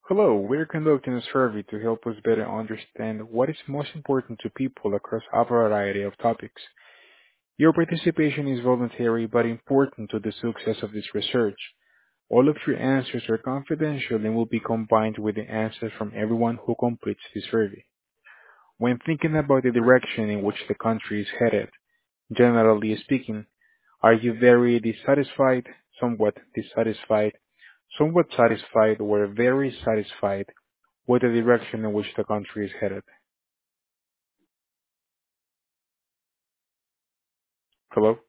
Hello, we're conducting a survey to help us better understand what is most important to people across a variety of topics. Your participation is voluntary but important to the success of this research. All of your answers are confidential and will be combined with the answers from everyone who completes the survey. When thinking about the direction in which the country is headed, generally speaking, are you very dissatisfied, somewhat satisfied, or very satisfied with the direction in which the country is headed? Hello?